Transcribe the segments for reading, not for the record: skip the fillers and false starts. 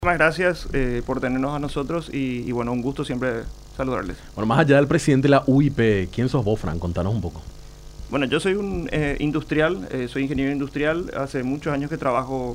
Muchas gracias por tenernos a nosotros y bueno, un gusto siempre saludarles. Bueno, más allá del presidente de la UIP, ¿quién sos vos, Fran? Contanos un poco. Bueno, yo soy un industrial, soy ingeniero industrial, hace muchos años que trabajo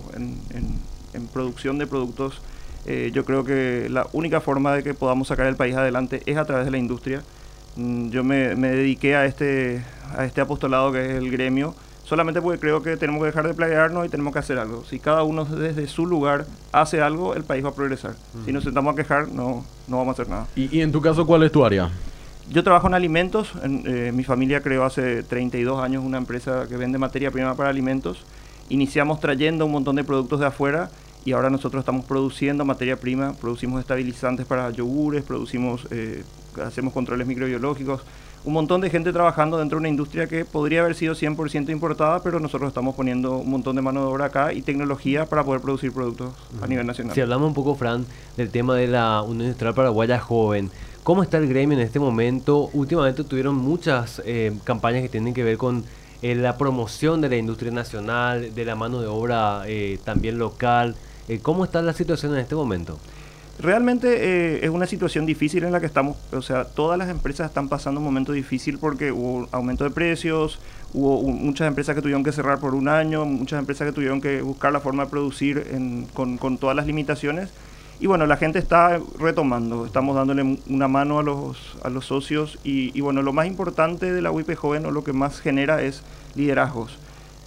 en producción de productos. Yo creo que la única forma de que podamos sacar el país adelante es a través de la industria. Yo me dediqué a este apostolado que es el gremio, solamente porque creo que tenemos que dejar de plagiarnos y tenemos que hacer algo. Si cada uno desde su lugar hace algo, el país va a progresar. Si nos sentamos a quejar, no vamos a hacer nada. ¿Y en tu caso cuál es tu área? Yo trabajo en alimentos. Mi familia creó hace 32 años una empresa que vende materia prima para alimentos. Iniciamos trayendo un montón de productos de afuera y ahora nosotros estamos produciendo materia prima, producimos estabilizantes para yogures, hacemos controles microbiológicos. Un montón de gente trabajando dentro de una industria que podría haber sido 100% importada, pero nosotros estamos poniendo un montón de mano de obra acá y tecnología para poder producir productos a nivel nacional. Si hablamos un poco, Fran, del tema de la Unión Industrial Paraguaya Joven, ¿cómo está el gremio en este momento? Últimamente tuvieron muchas campañas que tienen que ver con la promoción de la industria nacional, de la mano de obra también local. ¿Cómo está la situación en este momento? Realmente es una situación difícil en la que estamos, o sea, todas las empresas están pasando un momento difícil porque hubo aumento de precios, hubo muchas empresas que tuvieron que cerrar por un año, muchas empresas que tuvieron que buscar la forma de producir con todas las limitaciones. Y bueno, la gente está retomando, estamos dándole una mano a los socios y bueno, lo más importante de la UIP Joven o lo que más genera es liderazgos.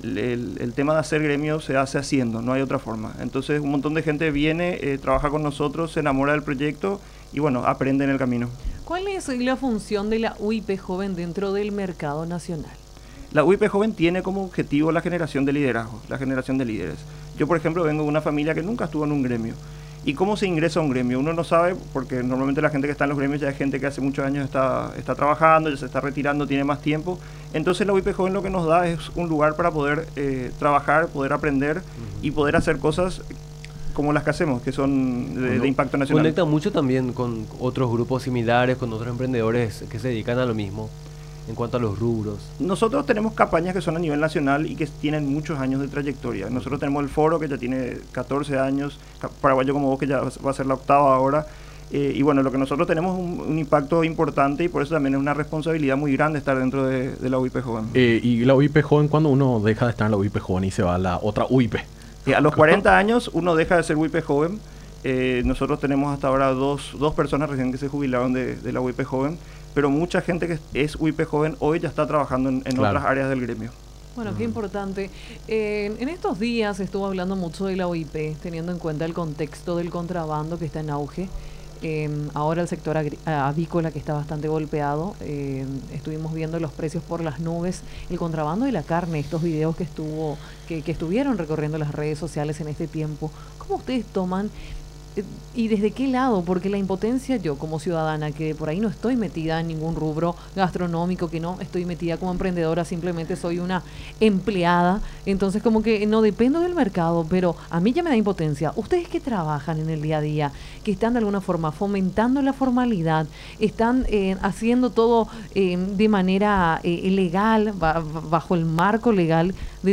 El tema de hacer gremio se hace haciendo, no hay otra forma. Entonces un montón de gente viene, trabaja con nosotros, se enamora del proyecto y bueno, aprende en el camino. ¿Cuál es la función de la UIP Joven dentro del mercado nacional? La UIP Joven tiene como objetivo la generación de liderazgo, la generación de líderes. Yo, por ejemplo, vengo de una familia que nunca estuvo en un gremio. ¿Y cómo se ingresa a un gremio? Uno no sabe, porque normalmente la gente que está en los gremios ya es gente que hace muchos años está trabajando, ya se está retirando, tiene más tiempo. Entonces la UIP Joven lo que nos da es un lugar para poder trabajar, poder aprender y poder hacer cosas como las que hacemos, que son de impacto nacional. Conecta mucho también con otros grupos similares, con otros emprendedores que se dedican a lo mismo. En cuanto a los rubros. Nosotros tenemos campañas que son a nivel nacional y que tienen muchos años de trayectoria. Nosotros tenemos el foro que ya tiene 14 años, Paraguayo como vos que ya va a ser la octava ahora. Y bueno, lo que nosotros tenemos es un impacto importante y por eso también es una responsabilidad muy grande estar dentro de la UIP Joven. ¿Y la UIP Joven cuando uno deja de estar en la UIP Joven y se va a la otra UIP? A los 40 años uno deja de ser UIP Joven. Nosotros tenemos hasta ahora dos personas recién que se jubilaron de la UIP Joven, pero mucha gente que es UIP Joven hoy ya está trabajando en Claro. otras áreas del gremio. Bueno, qué importante. En estos días se estuvo hablando mucho de la OIP, teniendo en cuenta el contexto del contrabando que está en auge. Ahora el sector avícola que está bastante golpeado. Estuvimos viendo los precios por las nubes. El contrabando de la carne, estos videos que estuvieron recorriendo las redes sociales en este tiempo. ¿Cómo ustedes toman y desde qué lado? Porque la impotencia, yo como ciudadana que por ahí no estoy metida en ningún rubro gastronómico, que no estoy metida como emprendedora, simplemente soy una empleada, entonces como que no dependo del mercado, pero a mí ya me da impotencia. Ustedes que trabajan en el día a día, que están de alguna forma fomentando la formalidad, están haciendo todo de manera legal, bajo el marco legal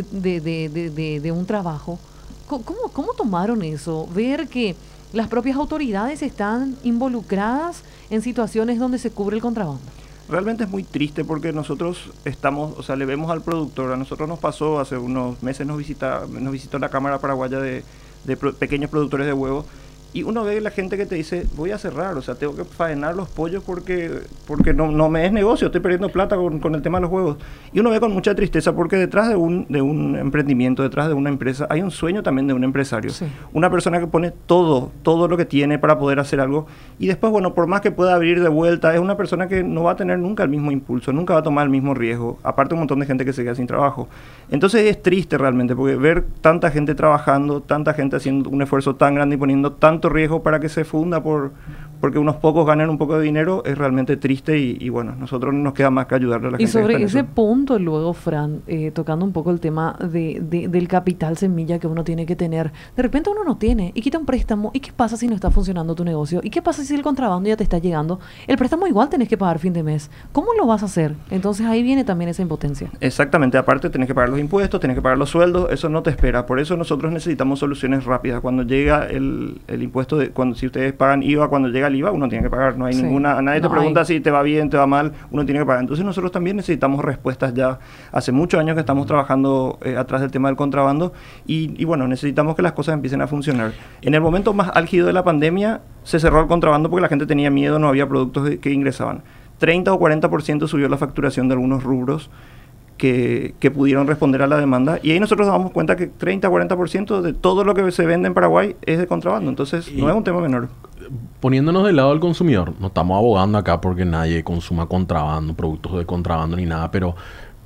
de un trabajo, ¿cómo tomaron eso? Ver que las propias autoridades están involucradas en situaciones donde se cubre el contrabando. Realmente es muy triste porque nosotros le vemos al productor. A nosotros nos pasó hace unos meses, nos visitó la Cámara Paraguaya de pequeños productores de huevos. Y uno ve la gente que te dice, voy a cerrar, o sea, tengo que faenar los pollos porque no me es negocio, estoy perdiendo plata con el tema de los huevos. Y uno ve con mucha tristeza porque detrás de un emprendimiento, detrás de una empresa, hay un sueño también de un empresario. Sí. Una persona que pone todo lo que tiene para poder hacer algo. Y después, bueno, por más que pueda abrir de vuelta, es una persona que no va a tener nunca el mismo impulso, nunca va a tomar el mismo riesgo. Aparte un montón de gente que se queda sin trabajo. Entonces es triste realmente, porque ver tanta gente trabajando, tanta gente haciendo un esfuerzo tan grande y poniendo tanto riesgo para que se funda por porque unos pocos ganan un poco de dinero, es realmente triste y bueno, nosotros no nos queda más que ayudarle a la gente. Y sobre que está ese en eso. punto luego, Fran, tocando un poco el tema del capital semilla que uno tiene que tener, de repente uno no tiene y quita un préstamo, ¿y qué pasa si no está funcionando tu negocio? ¿Y qué pasa si el contrabando ya te está llegando? El préstamo igual tenés que pagar fin de mes. ¿Cómo lo vas a hacer? Entonces ahí viene también esa impotencia. Exactamente, aparte tenés que pagar los impuestos, tenés que pagar los sueldos, eso no te espera. Por eso nosotros necesitamos soluciones rápidas. Cuando llega el impuesto, si ustedes pagan IVA, cuando llega el IVA, uno tiene que pagar. No hay Sí, ninguna, nadie te no pregunta hay. si te va bien, te va mal, uno tiene que pagar. Entonces nosotros también necesitamos respuestas ya. Hace muchos años que estamos trabajando atrás del tema del contrabando y bueno, necesitamos que las cosas empiecen a funcionar. En el momento más álgido de la pandemia se cerró el contrabando porque la gente tenía miedo, no había productos que ingresaban. 30 o 40% subió la facturación de algunos rubros que pudieron responder a la demanda. Y ahí nosotros nos damos cuenta que 30-40% de todo lo que se vende en Paraguay es de contrabando. Entonces, no es un tema menor. Poniéndonos del lado del consumidor, no estamos abogando acá porque nadie consuma contrabando, productos de contrabando ni nada, pero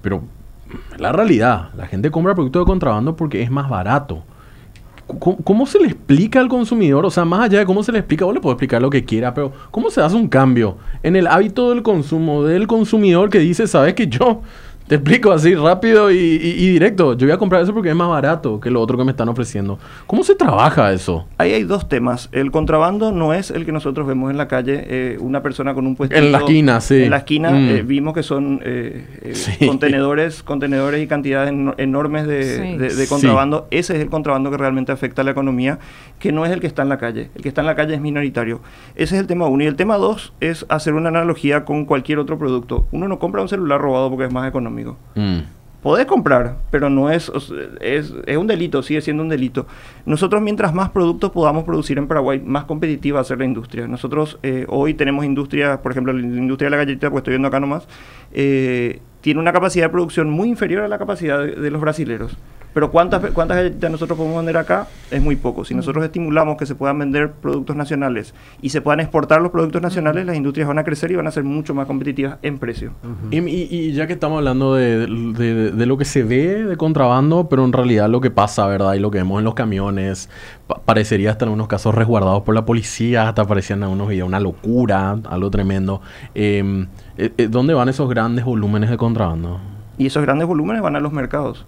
la realidad, la gente compra productos de contrabando porque es más barato. ¿Cómo se le explica al consumidor? O sea, más allá de cómo se le explica, vos le puedo explicar lo que quiera, pero ¿cómo se hace un cambio en el hábito del consumo del consumidor que dice, sabes que yo te explico así rápido y directo, yo voy a comprar eso porque es más barato que lo otro que me están ofreciendo? ¿Cómo se trabaja eso? Ahí hay dos temas. El contrabando no es el que nosotros vemos en la calle, una persona con un puesto. En la esquina, sí. En la esquina vimos que son Sí. contenedores y cantidades enormes Sí. de contrabando. Ese es el contrabando que realmente afecta a la economía, que no es el que está en la calle. El que está en la calle es minoritario. Ese es el tema uno. Y el tema dos es hacer una analogía con cualquier otro producto. Uno no compra un celular robado porque es más económico. Podés comprar, pero no es un delito, sigue siendo un delito. Nosotros, mientras más productos podamos producir en Paraguay, más competitiva va a ser la industria. Nosotros hoy tenemos industria, por ejemplo, la industria de la galletita, pues estoy viendo acá nomás, tiene una capacidad de producción muy inferior a la capacidad de los brasileros. Pero ¿cuántas galletitas nosotros podemos vender acá? Es muy poco. Si nosotros estimulamos que se puedan vender productos nacionales y se puedan exportar los productos nacionales, las industrias van a crecer y van a ser mucho más competitivas en precio. Y ya que estamos hablando de lo que se ve de contrabando, pero en realidad lo que pasa, ¿verdad? Y lo que vemos en los camiones, parecería hasta en unos casos resguardados por la policía, hasta parecían en algunos videos una locura, algo tremendo. ¿Dónde van esos grandes volúmenes de contrabando? Y esos grandes volúmenes van a los mercados.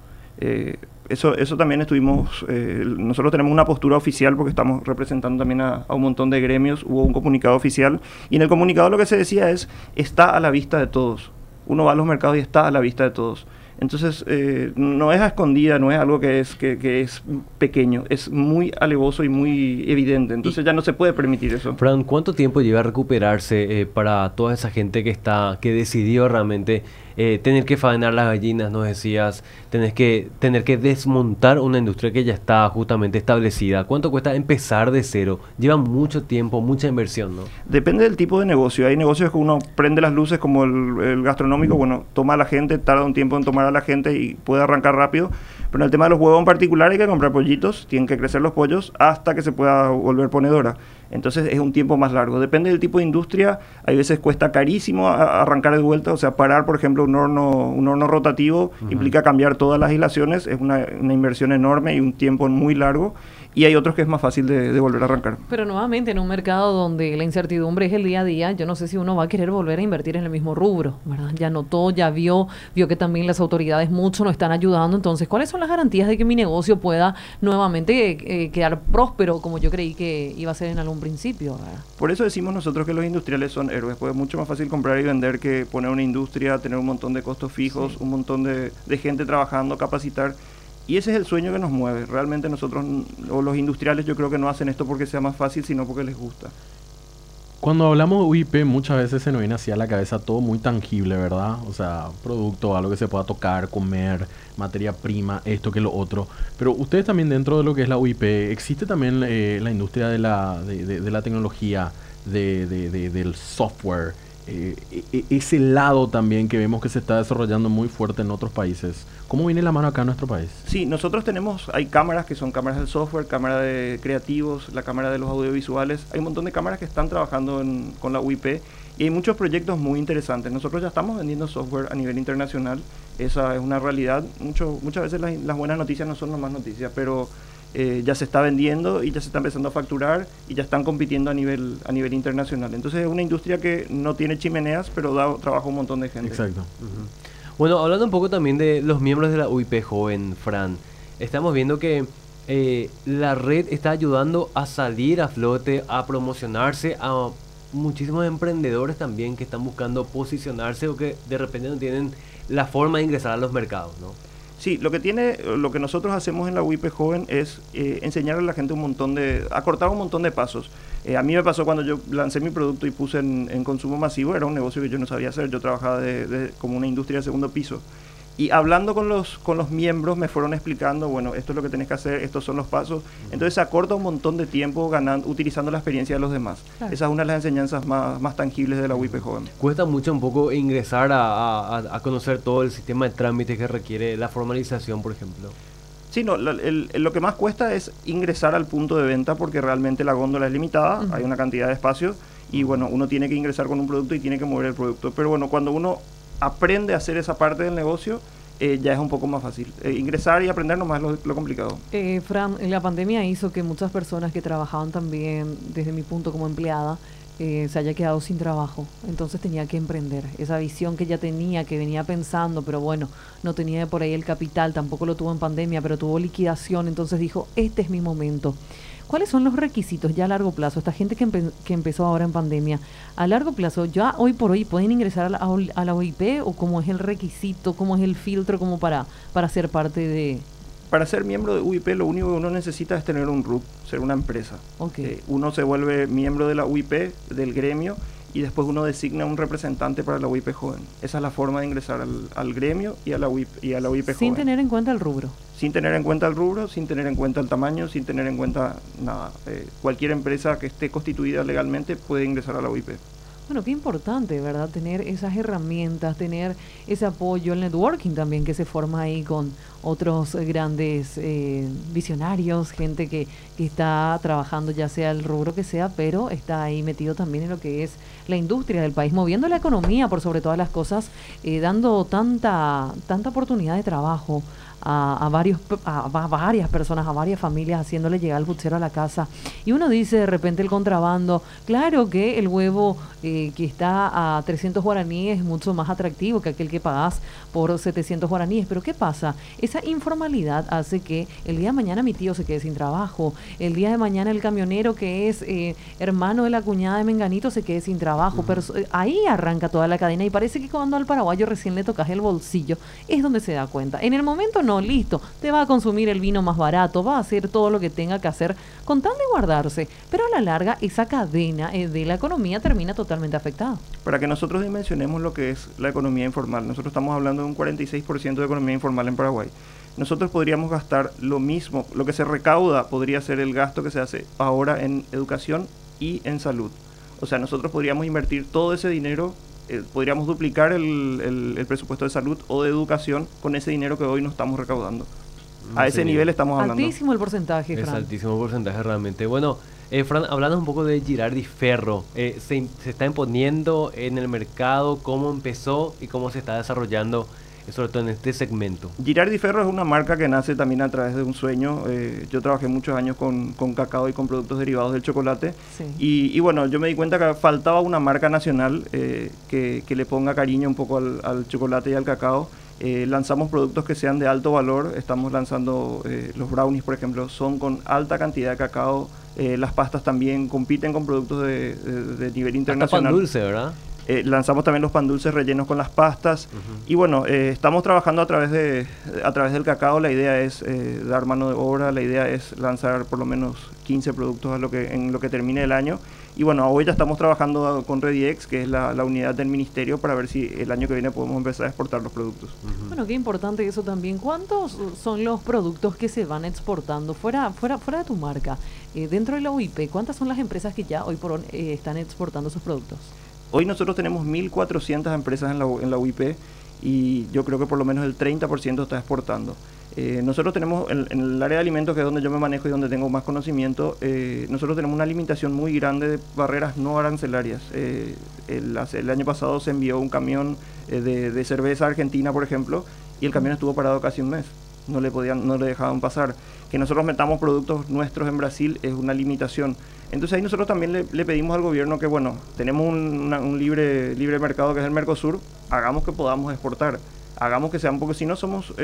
Eso también estuvimos, nosotros tenemos una postura oficial porque estamos representando también a un montón de gremios, hubo un comunicado oficial y en el comunicado lo que se decía es, está a la vista de todos, uno va a los mercados y está a la vista de todos. Entonces, no es a escondida, no es algo que es pequeño, es muy alevoso y muy evidente, entonces ya no se puede permitir eso. Fran, ¿cuánto tiempo lleva a recuperarse para toda esa gente que decidió realmente tener que faenar las gallinas, nos decías, tener que desmontar una industria que ya está justamente establecida? ¿Cuánto cuesta empezar de cero? Lleva mucho tiempo, mucha inversión, ¿no? Depende del tipo de negocio. Hay negocios que uno prende las luces como el gastronómico, bueno, toma a la gente, tarda un tiempo en tomar a la gente y puede arrancar rápido. Pero en el tema de los huevos en particular hay que comprar pollitos, tienen que crecer los pollos hasta que se pueda volver ponedora. Entonces es un tiempo más largo. Depende del tipo de industria, hay veces cuesta carísimo arrancar de vuelta, o sea, parar, por ejemplo, un horno rotativo implica cambiar todas las aislaciones, es una inversión enorme y un tiempo muy largo. Y hay otros que es más fácil de volver a arrancar. Pero nuevamente, en un mercado donde la incertidumbre es el día a día, yo no sé si uno va a querer volver a invertir en el mismo rubro, ¿verdad? Ya notó, ya vio que también las autoridades mucho nos están ayudando. Entonces, ¿cuáles son las garantías de que mi negocio pueda nuevamente quedar próspero como yo creí que iba a ser en algún principio, ¿verdad? Por eso decimos nosotros que los industriales son héroes, porque es mucho más fácil comprar y vender que poner una industria, tener un montón de costos fijos, un montón de gente trabajando, capacitar. Y ese es el sueño que nos mueve. Realmente nosotros, o los industriales, yo creo que no hacen esto porque sea más fácil, sino porque les gusta. Cuando hablamos de UIP, muchas veces se nos viene así a la cabeza todo muy tangible, ¿verdad? O sea, producto, algo que se pueda tocar, comer, materia prima, esto que lo otro. Pero ustedes también dentro de lo que es la UIP, existe también la industria de la tecnología, del software, ese lado también que vemos que se está desarrollando muy fuerte en otros países. ¿Cómo viene la mano acá en nuestro país? Sí, nosotros hay cámaras que son cámaras del software, cámara de creativos, la cámara de los audiovisuales. Hay un montón de cámaras que están trabajando con la UIP y hay muchos proyectos muy interesantes. Nosotros ya estamos vendiendo software a nivel internacional, esa es una realidad. Muchas veces las buenas noticias no son las más noticias, pero ya se está vendiendo y ya se está empezando a facturar y ya están compitiendo a nivel internacional. Entonces es una industria que no tiene chimeneas, pero da trabajo a un montón de gente. Exacto. Bueno, hablando un poco también de los miembros de la UIP Joven, Fran, estamos viendo que la red está ayudando a salir a flote, a promocionarse a muchísimos emprendedores también que están buscando posicionarse o que de repente no tienen la forma de ingresar a los mercados, ¿no? Sí, lo que nosotros hacemos en la UIP Joven es enseñarle a la gente acortar un montón de pasos. A mí me pasó cuando yo lancé mi producto y puse en consumo masivo, era un negocio que yo no sabía hacer, yo trabajaba como una industria de segundo piso. Y hablando con los miembros me fueron explicando, bueno, esto es lo que tenés que hacer, estos son los pasos. Entonces se acorta un montón de tiempo utilizando la experiencia de los demás. Claro. Esa es una de las enseñanzas más tangibles de la UIP Joven. Cuesta mucho un poco ingresar a conocer todo el sistema de trámites que requiere la formalización, por ejemplo. Sí, no, lo que más cuesta es ingresar al punto de venta porque realmente la góndola es limitada, hay una cantidad de espacio y bueno, uno tiene que ingresar con un producto y tiene que mover el producto. Pero bueno, cuando uno aprende a hacer esa parte del negocio, ya es un poco más fácil. Ingresar y aprender nomás es lo complicado. Fran, la pandemia hizo que muchas personas que trabajaban también, desde mi punto como empleada, se haya quedado sin trabajo. Entonces tenía que emprender. Esa visión que ya tenía, que venía pensando, pero bueno, no tenía por ahí el capital, tampoco lo tuvo en pandemia, pero tuvo liquidación, entonces dijo, este es mi momento. ¿Cuáles son los requisitos ya a largo plazo? Esta gente que empezó ahora en pandemia, a largo plazo, ¿ya hoy por hoy pueden ingresar a la OIP o cómo es el requisito, cómo es el filtro como para ser parte de...? Para ser miembro de UIP lo único que uno necesita es tener un RUT, ser una empresa. Okay. Uno se vuelve miembro de la UIP, del gremio, y después uno designa un representante para la UIP Joven. Esa es la forma de ingresar al gremio y a la UIP Joven. Sin tener en cuenta el rubro. Sin tener en cuenta el rubro, sin tener en cuenta el tamaño, sin tener en cuenta nada. Cualquier empresa que esté constituida legalmente puede ingresar a la UIP. Bueno, qué importante, ¿verdad? Tener esas herramientas, tener ese apoyo, el networking también que se forma ahí con otros grandes visionarios, gente que está trabajando ya sea el rubro que sea, pero está ahí metido también en lo que es la industria del país, moviendo la economía por sobre todas las cosas, dando tanta oportunidad de trabajo a varias personas, a varias familias, haciéndole llegar el puchero a la casa. Y uno dice de repente el contrabando, claro que el huevo que está a 300 guaraníes es mucho más atractivo que aquel que pagás por 700 guaraníes, pero ¿qué pasa? Esa informalidad hace que el día de mañana mi tío se quede sin trabajo, el día de mañana el camionero que es hermano de la cuñada de Menganito se quede sin trabajo, pero ahí arranca toda la cadena y parece que cuando al paraguayo recién le tocas el bolsillo es donde se da cuenta. En el momento no, listo, te va a consumir el vino más barato, va a hacer todo lo que tenga que hacer con tal de guardarse, pero a la larga esa cadena de la economía termina totalmente afectada. Para que nosotros dimensionemos lo que es la economía informal, nosotros estamos hablando de un 46% de economía informal en Paraguay. Nosotros podríamos gastar lo mismo, lo que se recauda podría ser el gasto que se hace ahora en educación y en salud. O sea, nosotros podríamos invertir todo ese dinero, podríamos duplicar el presupuesto de salud o de educación con ese dinero que hoy no estamos recaudando. A ese nivel estamos hablando. Altísimo el porcentaje, Fran. Es altísimo el porcentaje realmente. Bueno, Fran, hablando un poco de Girardi Ferro, se está imponiendo en el mercado, cómo empezó y cómo se está desarrollando, sobre todo en este segmento. Girardi Ferro es una marca que nace también a través de un sueño. Yo trabajé muchos años con cacao y con productos derivados del chocolate. Sí. Y bueno, yo me di cuenta que faltaba una marca nacional que le ponga cariño un poco al chocolate y al cacao. Lanzamos productos que sean de alto valor. Estamos lanzando los brownies, por ejemplo, son con alta cantidad de cacao. Las pastas también compiten con productos de nivel internacional. Hasta pan dulce, ¿verdad? Lanzamos también los pan dulces rellenos con las pastas. Y bueno, estamos trabajando a través del cacao. La idea es dar mano de obra, la idea es lanzar por lo menos 15 productos en lo que termine el año. Y bueno, hoy ya estamos trabajando con Rediex, que es la unidad del ministerio, para ver si el año que viene podemos empezar a exportar los productos. Bueno, qué importante eso también. ¿Cuántos son los productos que se van exportando fuera de tu marca? Dentro de la UIP, ¿cuántas son las empresas que ya hoy por hoy están exportando sus productos? Hoy nosotros tenemos 1.400 empresas en la UIP y yo creo que por lo menos el 30% está exportando. Nosotros tenemos, en el área de alimentos, que es donde yo me manejo y donde tengo más conocimiento, nosotros tenemos una limitación muy grande de barreras no arancelarias. El año pasado se envió un camión de cerveza argentina, por ejemplo, y el camión estuvo parado casi un mes. no le dejaban pasar. Que nosotros metamos productos nuestros en Brasil es una limitación. Entonces ahí nosotros también le pedimos al gobierno que, bueno, tenemos un libre mercado que es el Mercosur, hagamos que podamos exportar. Hagamos que sean, porque si no somos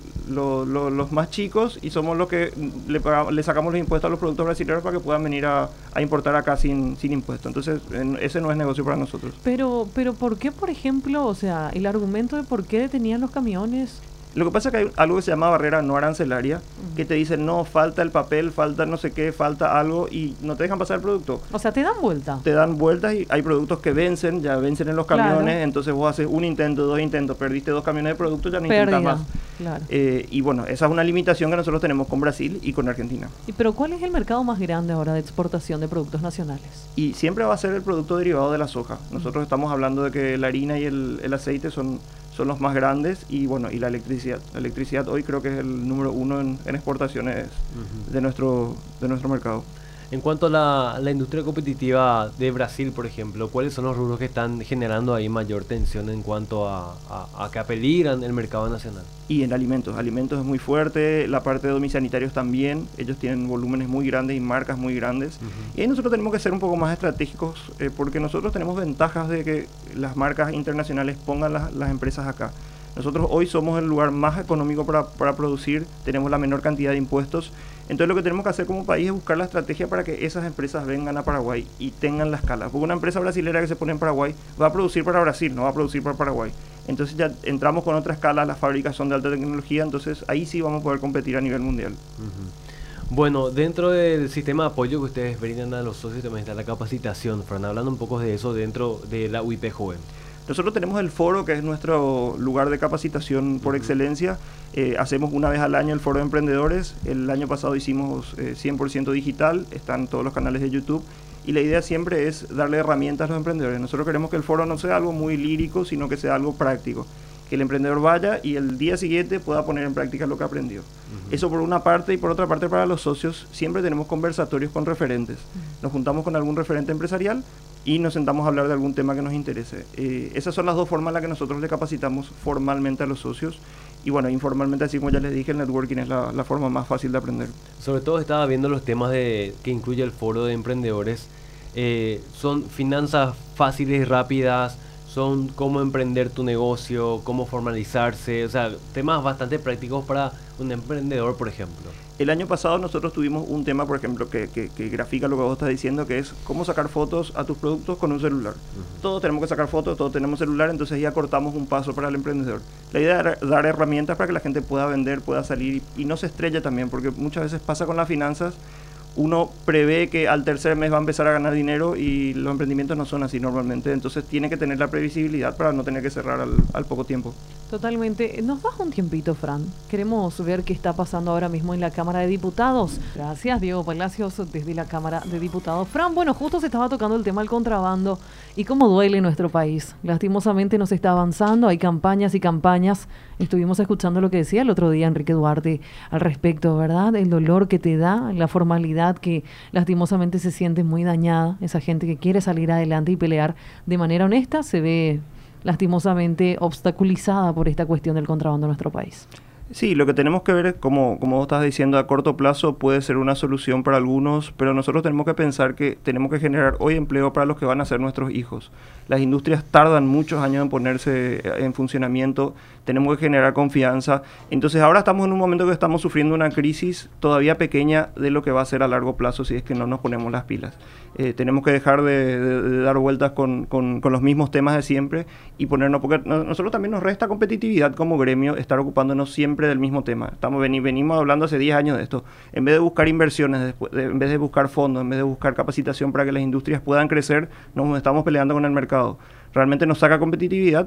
los más chicos y somos los que le sacamos los impuestos a los productos brasileños para que puedan venir a importar acá sin impuestos. Entonces, ese no es negocio para nosotros. Pero ¿por qué, por ejemplo, o sea, el argumento de por qué detenían los camiones? Lo que pasa es que hay algo que se llama barrera no arancelaria, que te dicen, no, falta el papel, falta no sé qué, falta algo, y no te dejan pasar el producto. O sea, te dan vuelta. Te dan vueltas y hay productos que ya vencen en los camiones, Claro. Entonces vos haces un intento, 2 intentos, perdiste 2 camiones de producto, ya no Pérdida, intentas más. claro. Y bueno, esa es una limitación que nosotros tenemos con Brasil y con Argentina. Pero ¿cuál es el mercado más grande ahora de exportación de productos nacionales? Y siempre va a ser el producto derivado de la soja. Nosotros estamos hablando de que la harina y el aceite son los más grandes y bueno, y la electricidad. La electricidad hoy creo que es el número 1 en exportaciones de nuestro mercado. En cuanto a la industria competitiva de Brasil, por ejemplo, ¿cuáles son los rubros que están generando ahí mayor tensión en cuanto a que apeligran el mercado nacional? Y en alimentos es muy fuerte, la parte de domisanitarios también, ellos tienen volúmenes muy grandes y marcas muy grandes. Y ahí nosotros tenemos que ser un poco más estratégicos porque nosotros tenemos ventajas de que las marcas internacionales pongan las empresas acá. Nosotros hoy somos el lugar más económico para producir, tenemos la menor cantidad de impuestos. Entonces lo que tenemos que hacer como país es buscar la estrategia para que esas empresas vengan a Paraguay y tengan la escala. Porque una empresa brasilera que se pone en Paraguay va a producir para Brasil, no va a producir para Paraguay. Entonces ya entramos con otra escala, las fábricas son de alta tecnología, entonces ahí sí vamos a poder competir a nivel mundial. Bueno, dentro del sistema de apoyo que ustedes brindan a los socios también está la capacitación. Fran, hablando un poco de eso dentro de la UIP Joven. Nosotros tenemos el foro, que es nuestro lugar de capacitación por excelencia. Hacemos una vez al año el foro de emprendedores. El año pasado hicimos 100% digital, están todos los canales de YouTube. Y la idea siempre es darle herramientas a los emprendedores. Nosotros queremos que el foro no sea algo muy lírico, sino que sea algo práctico. Que el emprendedor vaya y el día siguiente pueda poner en práctica lo que aprendió. Eso por una parte, y por otra parte para los socios siempre tenemos conversatorios con referentes. Nos juntamos con algún referente empresarial y nos sentamos a hablar de algún tema que nos interese. Esas son las dos formas en las que nosotros le capacitamos formalmente a los socios. Y bueno, informalmente, así como ya les dije, el networking es la forma más fácil de aprender. Sobre todo estaba viendo los temas que incluye el foro de emprendedores. Son finanzas fáciles y rápidas, son cómo emprender tu negocio, cómo formalizarse, o sea, temas bastante prácticos para un emprendedor, por ejemplo. El año pasado nosotros tuvimos un tema, por ejemplo, que grafica lo que vos estás diciendo, que es cómo sacar fotos a tus productos con un celular. Todos tenemos que sacar fotos, todos tenemos celular, entonces ya cortamos un paso para el emprendedor. La idea era dar herramientas para que la gente pueda vender, pueda salir y no se estrelle también, porque muchas veces pasa con las finanzas. Uno prevé que al tercer mes va a empezar a ganar dinero y los emprendimientos no son así normalmente, entonces tiene que tener la previsibilidad para no tener que cerrar al poco tiempo. Totalmente. ¿Nos das un tiempito, Fran? Queremos ver qué está pasando ahora mismo en la Cámara de Diputados. Gracias, Diego Palacios, desde la Cámara de Diputados. Fran, bueno, justo se estaba tocando el tema del contrabando y cómo duele en nuestro país. Lastimosamente no se está avanzando, hay campañas y campañas. Estuvimos escuchando lo que decía el otro día Enrique Duarte al respecto, ¿verdad? El dolor que te da, la formalidad que lastimosamente se siente muy dañada. Esa gente que quiere salir adelante y pelear de manera honesta se ve lastimosamente obstaculizada por esta cuestión del contrabando en nuestro país. Sí, lo que tenemos que ver es, como vos estás diciendo, a corto plazo puede ser una solución para algunos, pero nosotros tenemos que pensar que tenemos que generar hoy empleo para los que van a ser nuestros hijos. Las industrias tardan muchos años en ponerse en funcionamiento, tenemos que generar confianza. Entonces ahora estamos en un momento que estamos sufriendo una crisis todavía pequeña de lo que va a ser a largo plazo si es que no nos ponemos las pilas. Tenemos que dejar de dar vueltas con los mismos temas de siempre y ponernos, porque nosotros también nos resta competitividad como gremio estar ocupándonos siempre del mismo tema. Venimos hablando hace 10 años de esto. En vez de buscar inversiones, en vez de buscar fondos, en vez de buscar capacitación para que las industrias puedan crecer, nos estamos peleando con el mercado. Realmente nos saca competitividad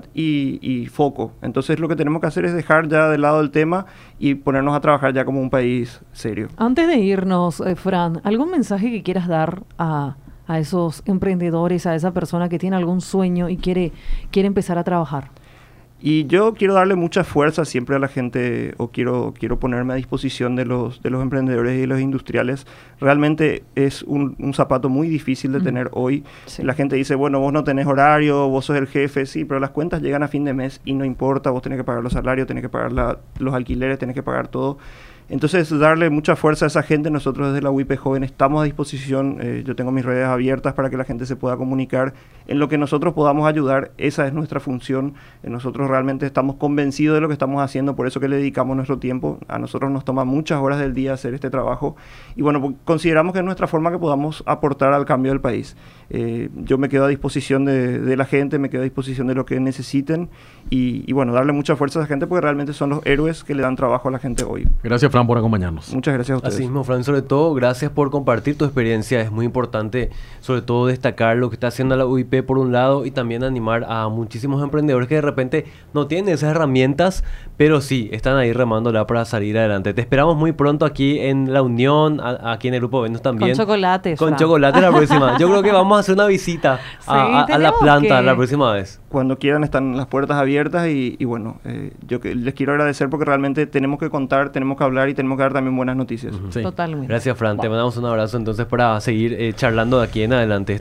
y foco. Entonces lo que tenemos que hacer es dejar ya de lado el tema y ponernos a trabajar ya como un país serio. Antes de irnos, Fran, ¿algún mensaje que quieras dar a esos emprendedores, a esa persona que tiene algún sueño y quiere empezar a trabajar? Y yo quiero darle mucha fuerza siempre a la gente, o quiero ponerme a disposición de los emprendedores y de los industriales. Realmente es un zapato muy difícil de tener hoy. Sí. La gente dice, bueno, vos no tenés horario, vos sos el jefe, sí, pero las cuentas llegan a fin de mes y no importa, vos tenés que pagar los salarios, tenés que pagar los alquileres, tenés que pagar todo. Entonces, darle mucha fuerza a esa gente. Nosotros desde la UIP Joven estamos a disposición. Yo tengo mis redes abiertas para que la gente se pueda comunicar en lo que nosotros podamos ayudar. Esa es nuestra función. Nosotros realmente estamos convencidos de lo que estamos haciendo, por eso que le dedicamos nuestro tiempo. A nosotros nos toma muchas horas del día hacer este trabajo. Y bueno, consideramos que es nuestra forma que podamos aportar al cambio del país. Yo me quedo a disposición de la gente, me quedo a disposición de lo que necesiten. Y bueno, darle mucha fuerza a esa gente porque realmente son los héroes que le dan trabajo a la gente hoy. Gracias, Fran, por acompañarnos. Muchas gracias a ustedes. Así mismo, Fran, sobre todo, gracias por compartir tu experiencia. Es muy importante, sobre todo, destacar lo que está haciendo la UIP por un lado y también animar a muchísimos emprendedores que de repente no tienen esas herramientas, pero sí, están ahí remándola para salir adelante. Te esperamos muy pronto aquí en La Unión, aquí en el Grupo Venus también. Con chocolates. Con Fran. chocolate la próxima. Yo creo que vamos a hacer una visita a la tenemos planta que- la próxima vez. Cuando quieran están las puertas abiertas y bueno, les quiero agradecer porque realmente tenemos que contar, tenemos que hablar y tenemos que dar también buenas noticias. Sí. Totalmente. Gracias, Fran. Te mandamos un abrazo entonces para seguir charlando de aquí en adelante.